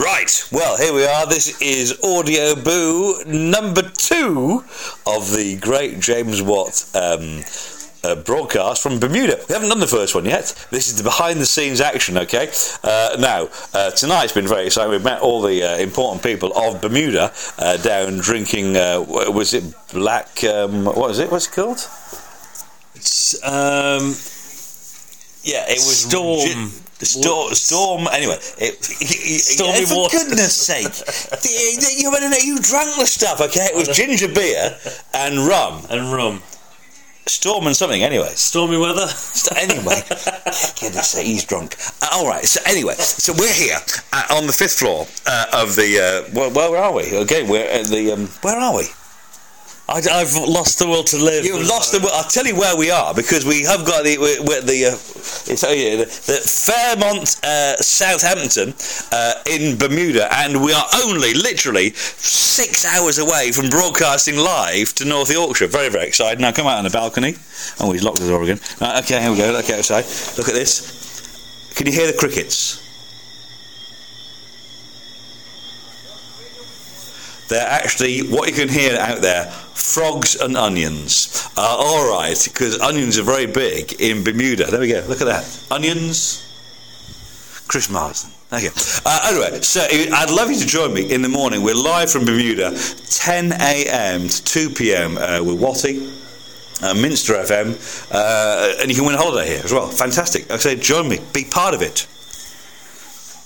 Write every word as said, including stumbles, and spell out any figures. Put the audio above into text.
Right, well, here we are. This is Audio Boo number two of the great James Watt um, uh, broadcast from Bermuda. We haven't done the first one yet. This is the behind-the-scenes action, okay? Uh, now, uh, tonight's been very exciting. We've met all the uh, important people of Bermuda uh, down drinking, uh, was it black, um, what is it, what's it called? It's, um... Yeah, it was... Storm... Gi- Storm, storm. Anyway, it, Stormy for water. goodness' sake, you, you, you drank the stuff, okay? It was ginger beer and rum and rum, storm and something. Anyway, stormy weather. Anyway, goodness sake, he's drunk. Uh, all right. So anyway, so we're here uh, on the fifth floor uh, of the. Uh, well, where are we? Okay, we're at the. Um, where are we? I, I've lost the will to live. You've lost the will. I'll tell you where we are, because we have got the we're, we're the, uh, it's, uh, the the Fairmont, uh, Southampton, uh, in Bermuda, and we are only literally six hours away from broadcasting live to North Yorkshire. Very, very excited. Now come out on the balcony. Oh, he's locked the door again. Right, okay, here we go. Okay, outside. Look at this. Can you hear the crickets? They're actually, what you can hear out there, frogs and onions. Uh, all right, because onions are very big in Bermuda. There we go, look at that. Onions. Chris Marsden. Thank you. Uh, anyway, so I'd love you to join me in the morning. We're live from Bermuda, ten a.m. to two p.m. Uh, with Watty, uh, Minster F M, uh, and you can win a holiday here as well. Fantastic. Like I say, join me. Be part of it.